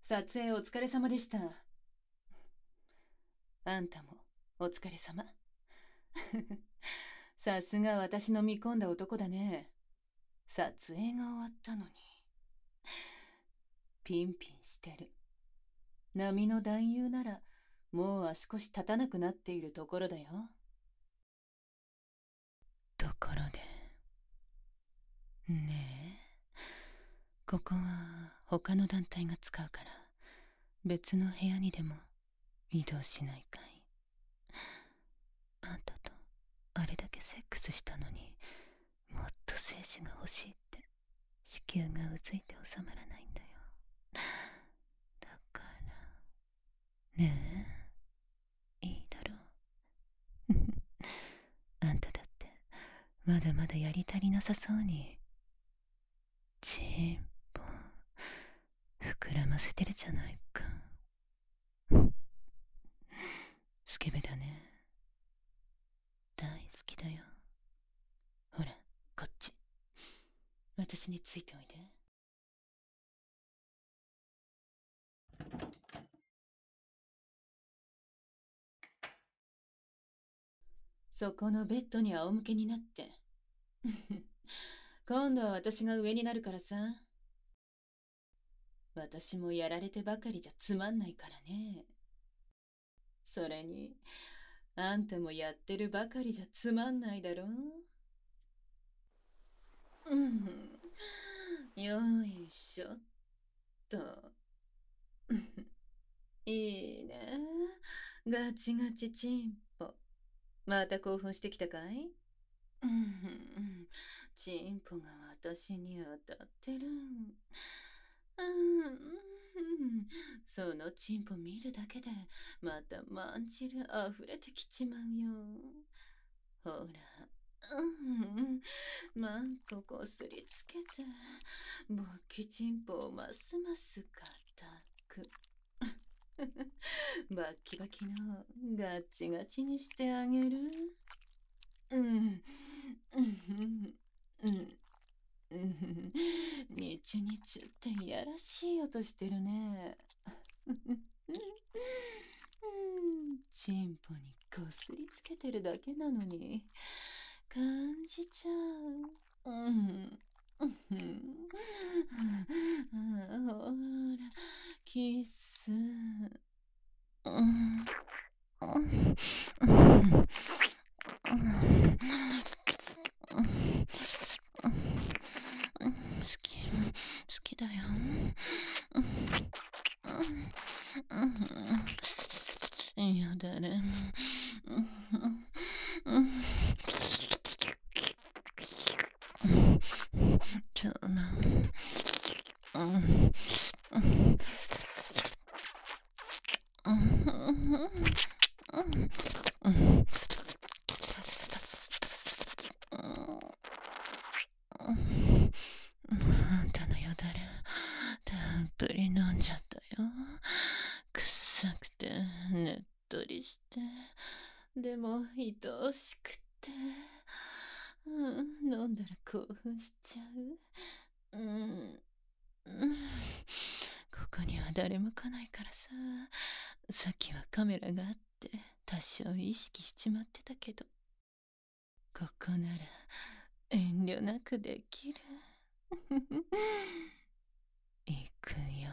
撮影お疲れ様でした。あんたもお疲れ様。さすが私の見込んだ男だね。撮影が終わったのに。ピンピンしてる。波の男優ならもう足腰立たなくなっているところだよ。ところでねえ、ここは他の団体が使うから別の部屋にでも移動しないかい？あんたとあれだけセックスしたのにもっと精子が欲しいって子宮がうずいて収まらないんだよ。だからねえ、いいだろう。あんただってまだまだやり足りなさそうにチンポ膨らませてるじゃないか。スケベだね。大好きだよ。ほらこっち、私についておいで。そこのベッドに仰向けになって。今度は私が上になるからさ。私もやられてばかりじゃつまんないからね。それにあんたもやってるばかりじゃつまんないだろ。よいしょっと。いいね。ガチガチチンポ。また興奮してきたかい？チンポが私に当たってる。そのチンポ見るだけでまたまんじる溢れてきちまうよ。ほら、マンコこすりつけて勃起チンポをますます固く。バッキバキのガッチガチにしてあげる。にちゅにちゅっていやらしい音してるね。チンポにこすりつけてるだけなのに感じちゃう。ほらキス。好きだよ。やだね。じゃあな。あんたのよだれたっぷり飲んじゃったよ。臭くてねっとりしてでも愛おしくて、飲んだら興奮しちゃう。ここには誰も来ないからさ。さっきはカメラがあって多少意識しちまってたけど、ここなら遠慮なくできる。いくよ。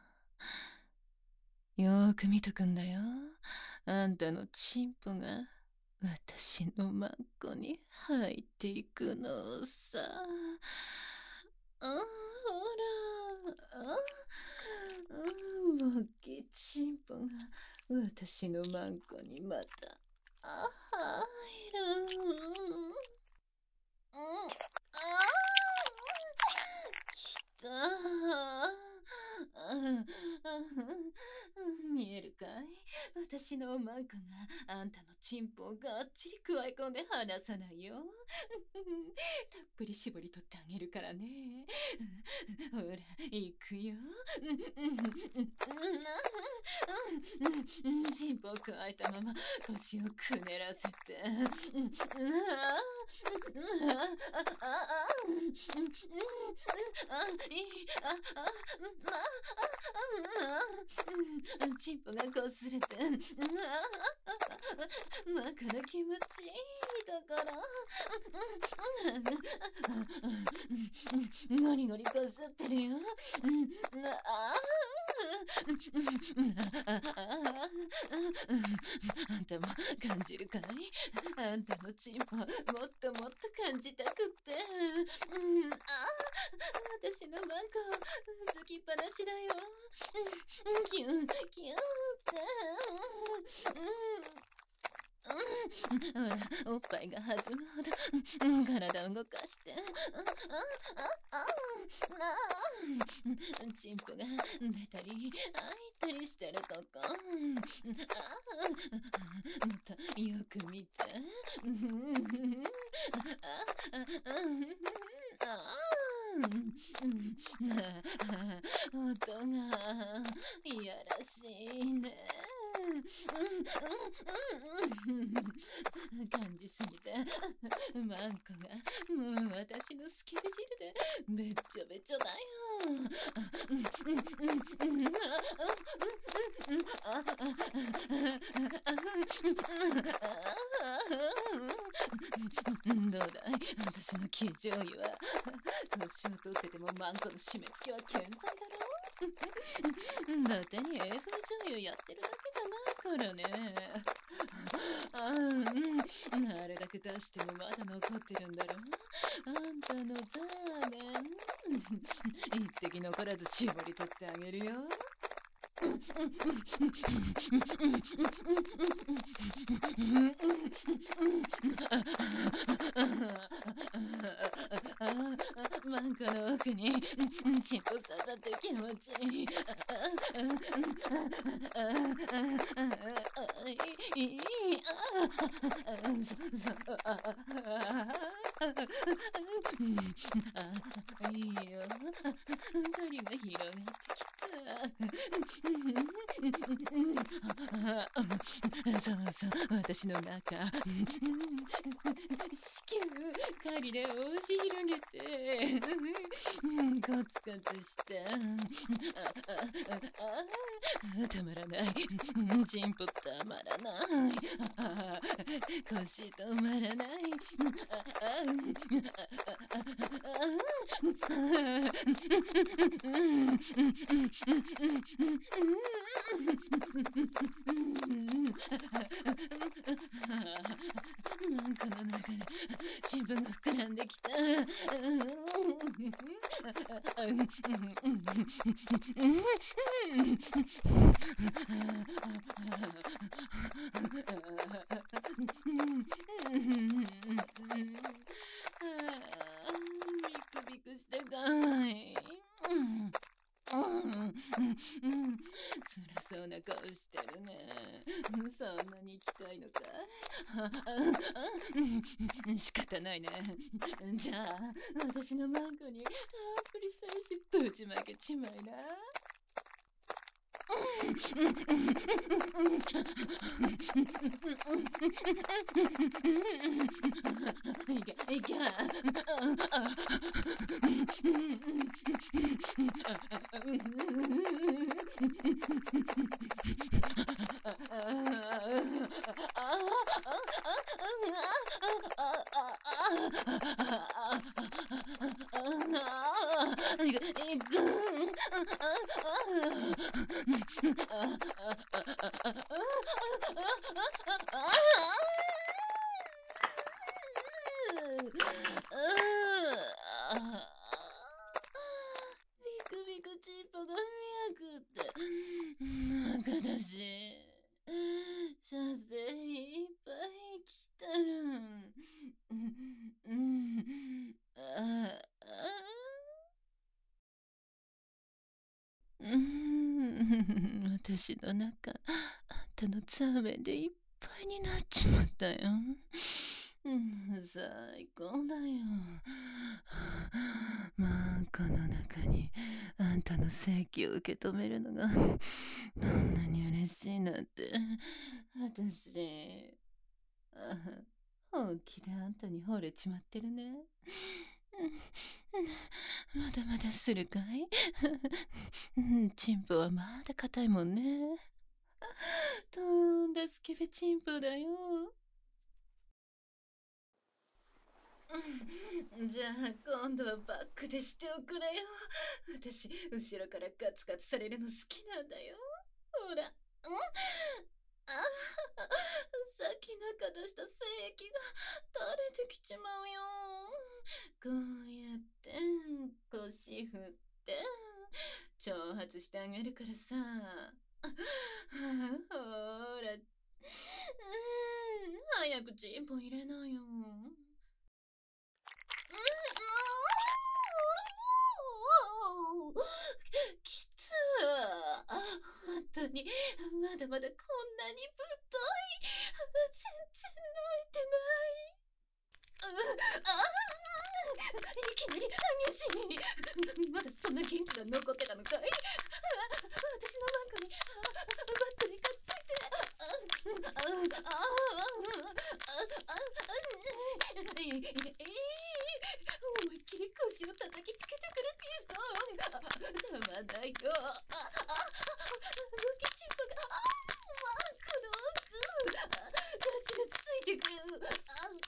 よーく見とくんだよ。あんたのチンポが私のマンコに入っていくのさ。ほら。勃起チンポが私のマンコにまた入る。きた。見えるかい？私のマンコがあんたのチンポをがっちりくわえ込んで離さないよ。たっぷり絞り取ってあげるからね。ほら、行くよ。チンポをくわえたまま腰をくねらせて。 チンポがこすれて、まかな気持ちいいところ。ゴリゴリこすってるよ。あんたも感じるかい？あんたのチンポもっともっと感じたくって。私のマンコつきっぱなしだよ。キュンキュンって。ほら、おっぱいが弾むほど体を動かして。チンポが出たり開いたりしてるとこ。もっとよく見て。音がいやらしいね。感じすぎてマンコがもう私のスケベ汁でべっちょべちょだよ。どうだい、私の生醤油は。年を取っててもマンコの締め付けは健在だろ。だってに AV 女優やってるだけじゃないからね。あれだけ出してもまだ残ってるんだろ。あんたのザーメン一滴残らず絞り取ってあげるよ。マンコの奥にチンポ刺さって気持ちいい。いいよ。針が広がってきた。そうそう、私の中。子宮、針で押し広げて、コツコツした。たまらない。チンポたまらない。腰止まらない。なんかの中で新聞が膨らんできた。ビクビクしてかわいい。辛そうな顔してるね。そんなに行きたいのかい？仕方ないね。じゃあ、私のマンコにたっぷり精子ぶちまけちまいな。いけ。ビクビクチンポが見やくって。なんかだし、射精いっぱい来たる。私の中、あんたのザーメンでいっぱいになっちまったよ。最高だよ。マンコの中にあんたの性器を受け止めるのがどんなに嬉しいなんて。私、本気であんたに惚れちまってるね。 まだまだするかい？チンポはまだ硬いもんね。とんだスケベチンポだよ。じゃあ今度はバックでしておくれよ。私後ろからガツガツされるの好きなんだよ。ほら、あさっき中出した精液が垂れてきちまうよ。こうやって腰振って挑発してあげるからさ。ほら、早くチンポ入れなよ。きつ本当にまだまだこんなにぶっとい。全然泣いてない。いきなり激しい。まだそんな元気が残ってたのかい？私のマンコにバットにかっついて思いっきり腰を叩きつけてくるピストン。たまんないよ。動きチンポがこの奥ガツガツついてくる。これ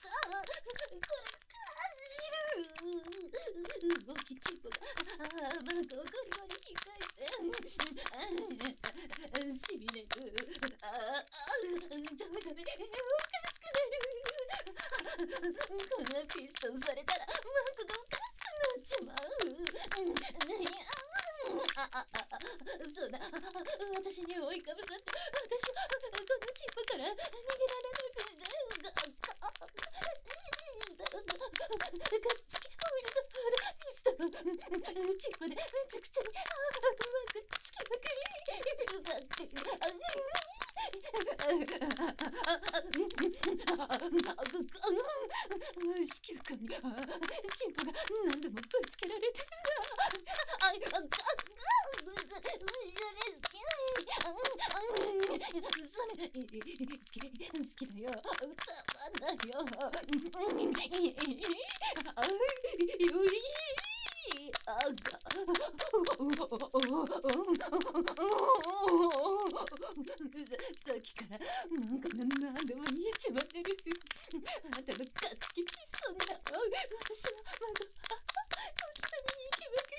動きチンポがマンコをゴリゴリ引っかいてしびれる。ダメダメ、おかしくなる。こんなピストンされたらマンコがおかしくなっちまう。そうだ、私に追いかぶさって私をこのチンポから逃げられなくしてピストンチンポでめちゃくちゃにうまくつきまくり子宮管にチンポが何度もぶつけられてる。好きだよ。たまんないよ。さっきからなんか何でも言えちまってる。あなたのガッツキピストンが私の孫小刻みに行きまく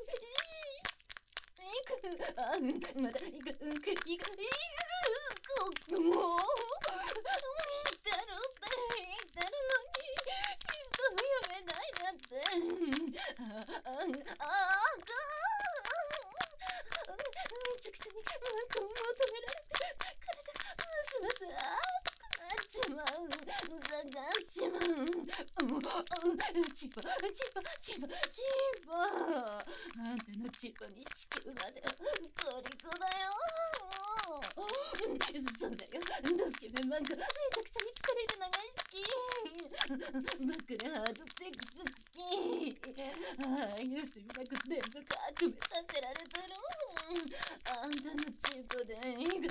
り。まだいくもう見たろのにピストンやめないなんて。めちゃくちゃにマンコを求められて体がますます熱くなっちまう。下がっちまう。チンポあんたのチンポに子宮までトリコだよ。そうだよ、ドスケベマンコめちゃくちゃに疲れるのが好き。僕らハードセックス好き。休みなく連続悪夢させられてる。あんたのチンポで行く。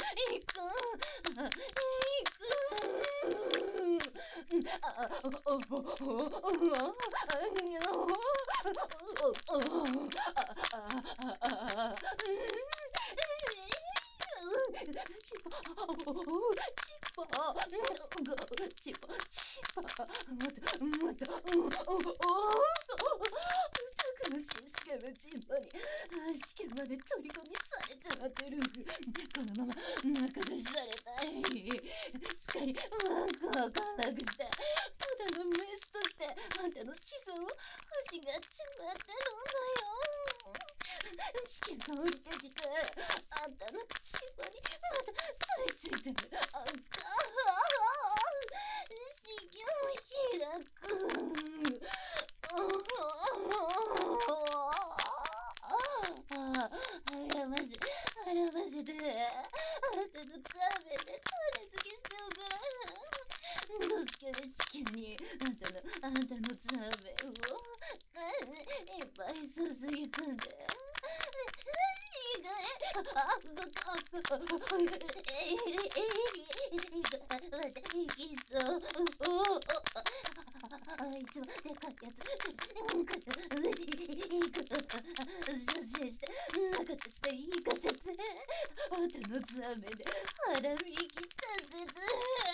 たくましいスケベチンポに試験まで虜にされちまってる。このまま中出しされたい。すっかりマンコを陥落してただのメスとしてあんたの子孫を欲しがっちまってるんだよ。試験が降りてきてあんたのチンポにまだ吸い付いてる。子宮開く。あらませてあんたの食べで取り付けしておくから。ドスケベ子宮にあんたのザーベをいっぱい注ぎ込んでいつもでかいやつつ飴で腹みきさせて。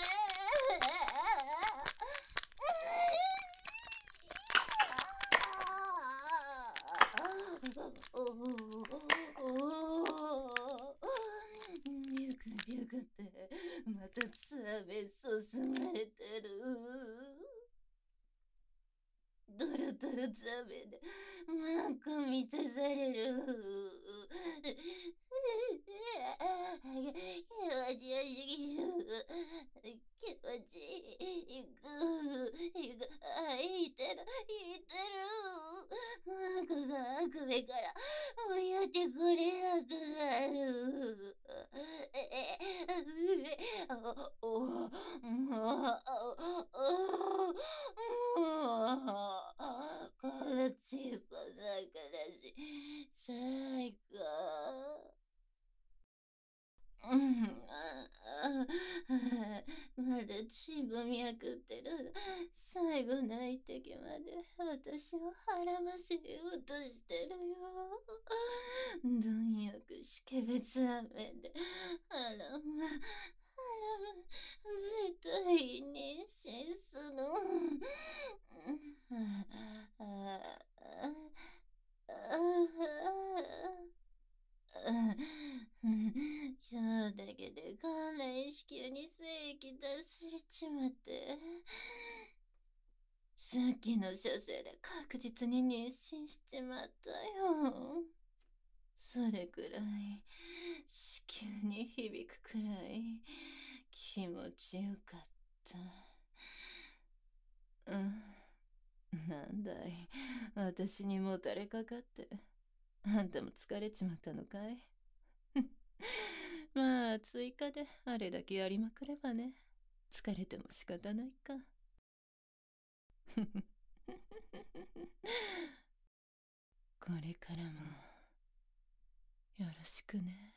ミュクミュクってまたつ飴すすまれてる。ドロドロザメでなんか満たされる。気持ちよすぎる。気持ちいい。いてる、いてる。マークが首からやってくれなくなる。おお、もこのチープな話、最高。うん、まだ血も脈ってる。最後の一滴まで私を孕ませようとしてるよ。貪欲識別飴で絶対妊娠する。今日だけでこんな子宮に精液出されちまって。さっきの射精で確実に妊娠しちまったよ。それくらい子宮に響くくらい気持ちよかった。なんだい、私にもたれかかって。あんたも疲れちまったのかい？まあ追加であれだけやりまくればね。疲れても仕方ないか。これからもよろしくね。